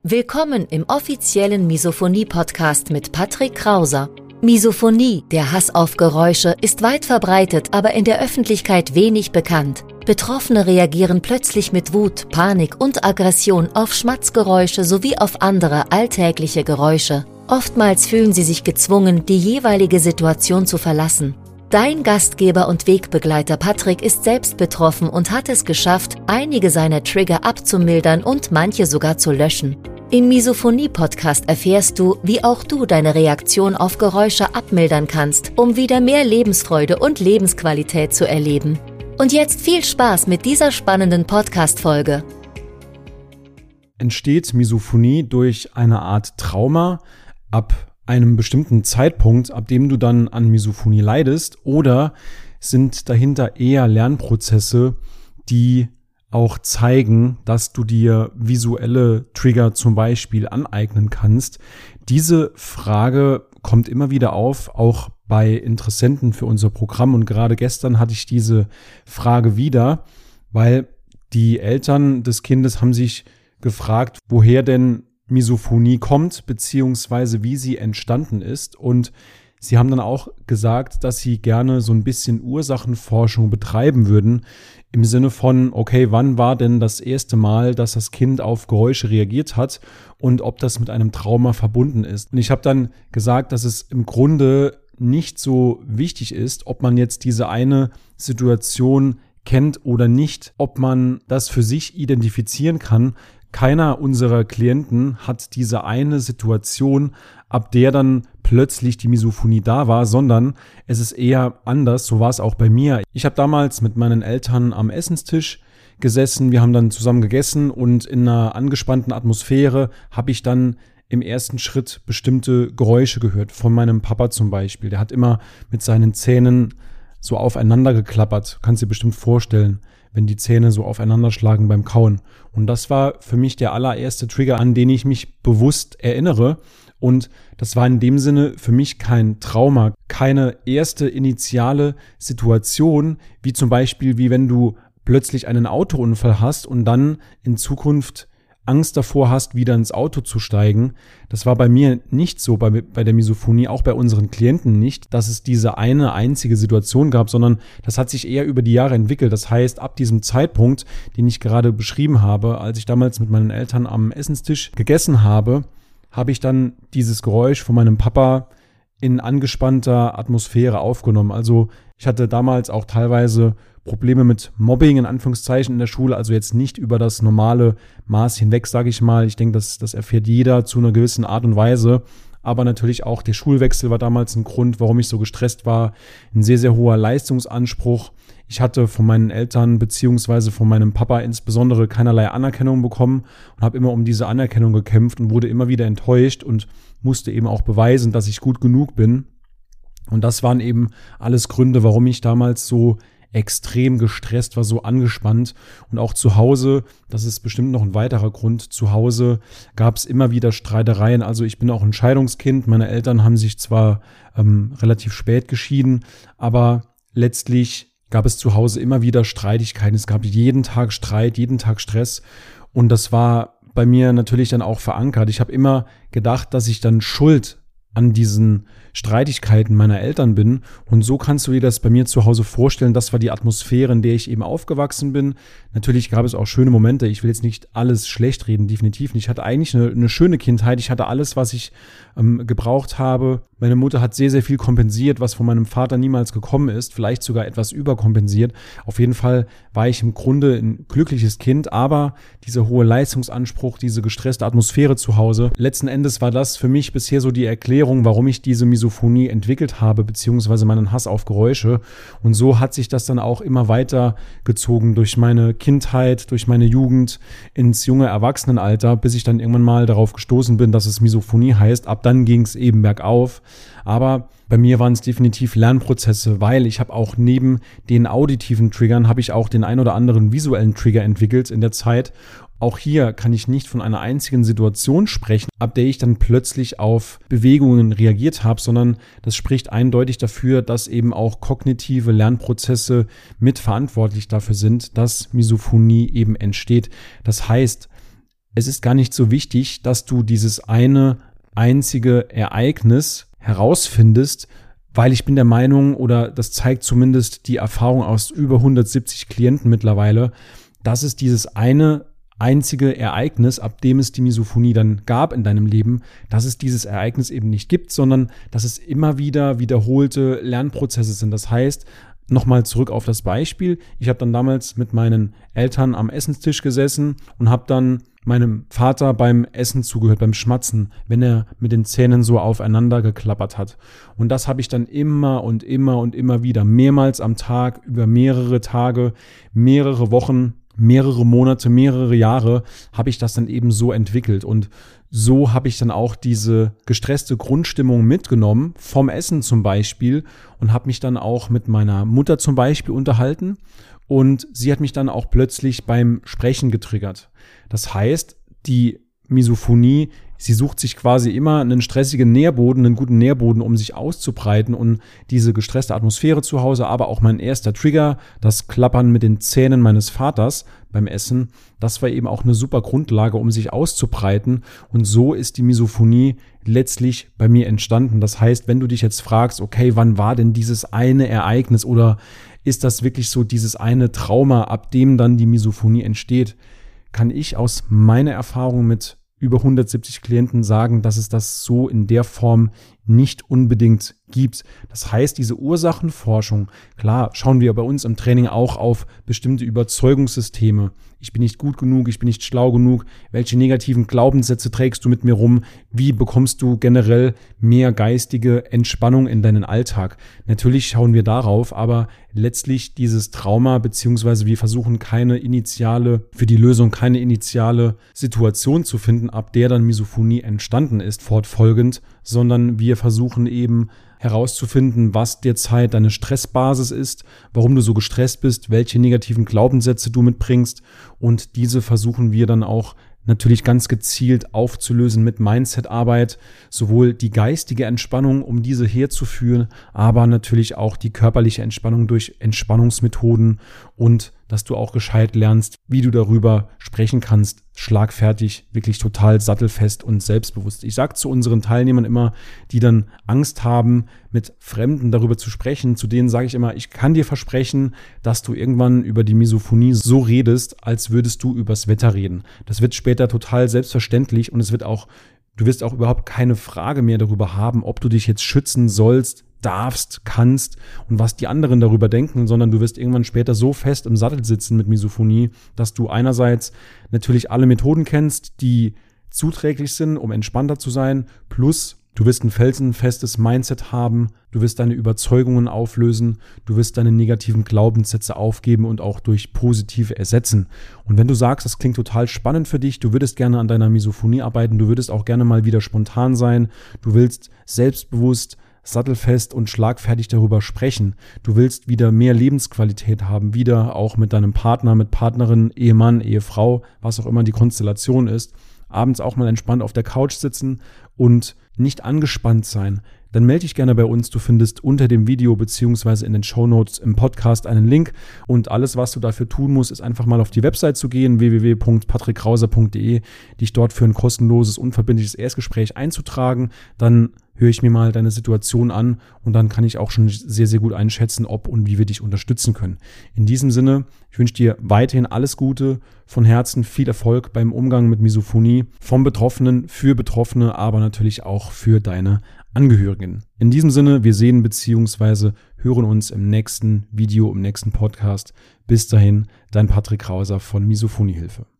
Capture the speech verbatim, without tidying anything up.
Willkommen im offiziellen Misophonie-Podcast mit Patrick Krauser. Misophonie, der Hass auf Geräusche, ist weit verbreitet, aber in der Öffentlichkeit wenig bekannt. Betroffene reagieren plötzlich mit Wut, Panik und Aggression auf Schmatzgeräusche sowie auf andere alltägliche Geräusche. Oftmals fühlen sie sich gezwungen, die jeweilige Situation zu verlassen. Dein Gastgeber und Wegbegleiter Patrick ist selbst betroffen und hat es geschafft, einige seiner Trigger abzumildern und manche sogar zu löschen. Im Misophonie-Podcast erfährst du, wie auch du deine Reaktion auf Geräusche abmildern kannst, um wieder mehr Lebensfreude und Lebensqualität zu erleben. Und jetzt viel Spaß mit dieser spannenden Podcast-Folge. Entsteht Misophonie durch eine Art Trauma ab einem bestimmten Zeitpunkt, ab dem du dann an Misophonie leidest, oder sind dahinter eher Lernprozesse, die auch zeigen, dass du dir visuelle Trigger zum Beispiel aneignen kannst? Diese Frage kommt immer wieder auf, auch bei Interessenten für unser Programm. Und gerade gestern hatte ich diese Frage wieder, weil die Eltern des Kindes haben sich gefragt, woher denn Misophonie kommt, beziehungsweise wie sie entstanden ist. Und sie haben dann auch gesagt, dass sie gerne so ein bisschen Ursachenforschung betreiben würden, im Sinne von, okay, wann war denn das erste Mal, dass das Kind auf Geräusche reagiert hat und ob das mit einem Trauma verbunden ist. Und ich habe dann gesagt, dass es im Grunde nicht so wichtig ist, ob man jetzt diese eine Situation kennt oder nicht, ob man das für sich identifizieren kann. Keiner unserer Klienten hat diese eine Situation, ab der dann plötzlich die Misophonie da war, sondern es ist eher anders. So war es auch bei mir. Ich habe damals mit meinen Eltern am Essenstisch gesessen. Wir haben dann zusammen gegessen und in einer angespannten Atmosphäre habe ich dann im ersten Schritt bestimmte Geräusche gehört. Von meinem Papa zum Beispiel. Der hat immer mit seinen Zähnen so aufeinander geklappert. Kannst dir bestimmt vorstellen, wenn die Zähne so aufeinander schlagen beim Kauen. Und das war für mich der allererste Trigger, an den ich mich bewusst erinnere. Und das war in dem Sinne für mich kein Trauma, keine erste initiale Situation, wie zum Beispiel, wie wenn du plötzlich einen Autounfall hast und dann in Zukunft Angst davor hast, wieder ins Auto zu steigen. Das war bei mir nicht so, bei, bei der Misophonie, auch bei unseren Klienten nicht, dass es diese eine einzige Situation gab, sondern das hat sich eher über die Jahre entwickelt. Das heißt, ab diesem Zeitpunkt, den ich gerade beschrieben habe, als ich damals mit meinen Eltern am Essenstisch gegessen habe, habe ich dann dieses Geräusch von meinem Papa in angespannter Atmosphäre aufgenommen. Also ich hatte damals auch teilweise Probleme mit Mobbing in Anführungszeichen in der Schule, also jetzt nicht über das normale Maß hinweg, sage ich mal. Ich denke, das, das erfährt jeder zu einer gewissen Art und Weise. Aber natürlich auch der Schulwechsel war damals ein Grund, warum ich so gestresst war. Ein sehr, sehr hoher Leistungsanspruch. Ich hatte von meinen Eltern beziehungsweise von meinem Papa insbesondere keinerlei Anerkennung bekommen und habe immer um diese Anerkennung gekämpft und wurde immer wieder enttäuscht und musste eben auch beweisen, dass ich gut genug bin. Und das waren eben alles Gründe, warum ich damals so extrem gestresst war, so angespannt. Und auch zu Hause, das ist bestimmt noch ein weiterer Grund, zu Hause gab es immer wieder Streitereien. Also ich bin auch ein Scheidungskind. Meine Eltern haben sich zwar ähm, relativ spät geschieden, aber letztlich gab es zu Hause immer wieder Streitigkeiten. Es gab jeden Tag Streit, jeden Tag Stress. Und das war bei mir natürlich dann auch verankert. Ich habe immer gedacht, dass ich dann schuld an diesen Streitigkeiten meiner Eltern bin. Und so kannst du dir das bei mir zu Hause vorstellen. Das war die Atmosphäre, in der ich eben aufgewachsen bin. Natürlich gab es auch schöne Momente. Ich will jetzt nicht alles schlecht reden, definitiv nicht. Ich hatte eigentlich eine, eine schöne Kindheit. Ich hatte alles, was ich ähm, gebraucht habe. Meine Mutter hat sehr, sehr viel kompensiert, was von meinem Vater niemals gekommen ist. Vielleicht sogar etwas überkompensiert. Auf jeden Fall war ich im Grunde ein glückliches Kind. Aber dieser hohe Leistungsanspruch, diese gestresste Atmosphäre zu Hause, letzten Endes war das für mich bisher so die Erklärung, warum ich diese Misophonie entwickelt habe, beziehungsweise meinen Hass auf Geräusche. Und so hat sich das dann auch immer weiter gezogen durch meine Kindheit, durch meine Jugend ins junge Erwachsenenalter, bis ich dann irgendwann mal darauf gestoßen bin, dass es Misophonie heißt. Ab dann ging es eben bergauf. Aber bei mir waren es definitiv Lernprozesse, weil ich habe auch neben den auditiven Triggern habe ich auch den ein oder anderen visuellen Trigger entwickelt in der Zeit. Auch hier kann ich nicht von einer einzigen Situation sprechen, ab der ich dann plötzlich auf Bewegungen reagiert habe, sondern das spricht eindeutig dafür, dass eben auch kognitive Lernprozesse mitverantwortlich dafür sind, dass Misophonie eben entsteht. Das heißt, es ist gar nicht so wichtig, dass du dieses eine einzige Ereignis herausfindest, weil ich bin der Meinung, oder das zeigt zumindest die Erfahrung aus über hundertsiebzig Klienten mittlerweile, dass es dieses eine einzige Ereignis, ab dem es die Misophonie dann gab in deinem Leben, dass es dieses Ereignis eben nicht gibt, sondern dass es immer wieder wiederholte Lernprozesse sind. Das heißt, nochmal zurück auf das Beispiel. Ich habe dann damals mit meinen Eltern am Essenstisch gesessen und habe dann meinem Vater beim Essen zugehört, beim Schmatzen, wenn er mit den Zähnen so aufeinander geklappert hat. Und das habe ich dann immer und immer und immer wieder, mehrmals am Tag, über mehrere Tage, mehrere Wochen, mehrere Monate, mehrere Jahre, habe ich das dann eben so entwickelt. Und so habe ich dann auch diese gestresste Grundstimmung mitgenommen, vom Essen zum Beispiel, und habe mich dann auch mit meiner Mutter zum Beispiel unterhalten. Und sie hat mich dann auch plötzlich beim Sprechen getriggert. Das heißt, die Misophonie, sie sucht sich quasi immer einen stressigen Nährboden, einen guten Nährboden, um sich auszubreiten, und diese gestresste Atmosphäre zu Hause, aber auch mein erster Trigger, das Klappern mit den Zähnen meines Vaters beim Essen, das war eben auch eine super Grundlage, um sich auszubreiten, und so ist die Misophonie letztlich bei mir entstanden. Das heißt, wenn du dich jetzt fragst, okay, wann war denn dieses eine Ereignis, oder ist das wirklich so dieses eine Trauma, ab dem dann die Misophonie entsteht, kann ich aus meiner Erfahrung mit über hundertsiebzig Klienten sagen, dass es das so in der Form nicht unbedingt gibt. Das heißt, diese Ursachenforschung, klar, schauen wir bei uns im Training auch auf bestimmte Überzeugungssysteme. Ich bin nicht gut genug, ich bin nicht schlau genug. Welche negativen Glaubenssätze trägst du mit mir rum? Wie bekommst du generell mehr geistige Entspannung in deinen Alltag? Natürlich schauen wir darauf, aber letztlich dieses Trauma, beziehungsweise wir versuchen keine initiale, für die Lösung keine initiale Situation zu finden, ab der dann Misophonie entstanden ist, fortfolgend, sondern wir versuchen eben herauszufinden, was derzeit deine Stressbasis ist, warum du so gestresst bist, welche negativen Glaubenssätze du mitbringst, und diese versuchen wir dann auch natürlich ganz gezielt aufzulösen mit Mindset-Arbeit, sowohl die geistige Entspannung, um diese herzuführen, aber natürlich auch die körperliche Entspannung durch Entspannungsmethoden, und dass du auch gescheit lernst, wie du darüber sprechen kannst, schlagfertig, wirklich total sattelfest und selbstbewusst. Ich sage zu unseren Teilnehmern immer, die dann Angst haben, mit Fremden darüber zu sprechen, zu denen sage ich immer, ich kann dir versprechen, dass du irgendwann über die Misophonie so redest, als würdest du übers Wetter reden. Das wird später total selbstverständlich, und es wird auch, du wirst auch überhaupt keine Frage mehr darüber haben, ob du dich jetzt schützen sollst, darfst, kannst und was die anderen darüber denken, sondern du wirst irgendwann später so fest im Sattel sitzen mit Misophonie, dass du einerseits natürlich alle Methoden kennst, die zuträglich sind, um entspannter zu sein, plus du wirst ein felsenfestes Mindset haben, du wirst deine Überzeugungen auflösen, du wirst deine negativen Glaubenssätze aufgeben und auch durch positive ersetzen. Und wenn du sagst, das klingt total spannend für dich, du würdest gerne an deiner Misophonie arbeiten, du würdest auch gerne mal wieder spontan sein, du willst selbstbewusst, sattelfest und schlagfertig darüber sprechen. Du willst wieder mehr Lebensqualität haben, wieder auch mit deinem Partner, mit Partnerin, Ehemann, Ehefrau, was auch immer die Konstellation ist, abends auch mal entspannt auf der Couch sitzen und nicht angespannt sein. Dann melde dich gerne bei uns. Du findest unter dem Video beziehungsweise in den Shownotes im Podcast einen Link, und alles, was du dafür tun musst, ist einfach mal auf die Website zu gehen, w w w punkt patrick krauser punkt d e, dich dort für ein kostenloses, unverbindliches Erstgespräch einzutragen. Dann höre ich mir mal deine Situation an, und dann kann ich auch schon sehr, sehr gut einschätzen, ob und wie wir dich unterstützen können. In diesem Sinne, ich wünsche dir weiterhin alles Gute, von Herzen viel Erfolg beim Umgang mit Misophonie, vom Betroffenen für Betroffene, aber natürlich auch für deine Angehörigen. In diesem Sinne, wir sehen bzw. hören uns im nächsten Video, im nächsten Podcast. Bis dahin, dein Patrick Krauser von Misophoniehilfe.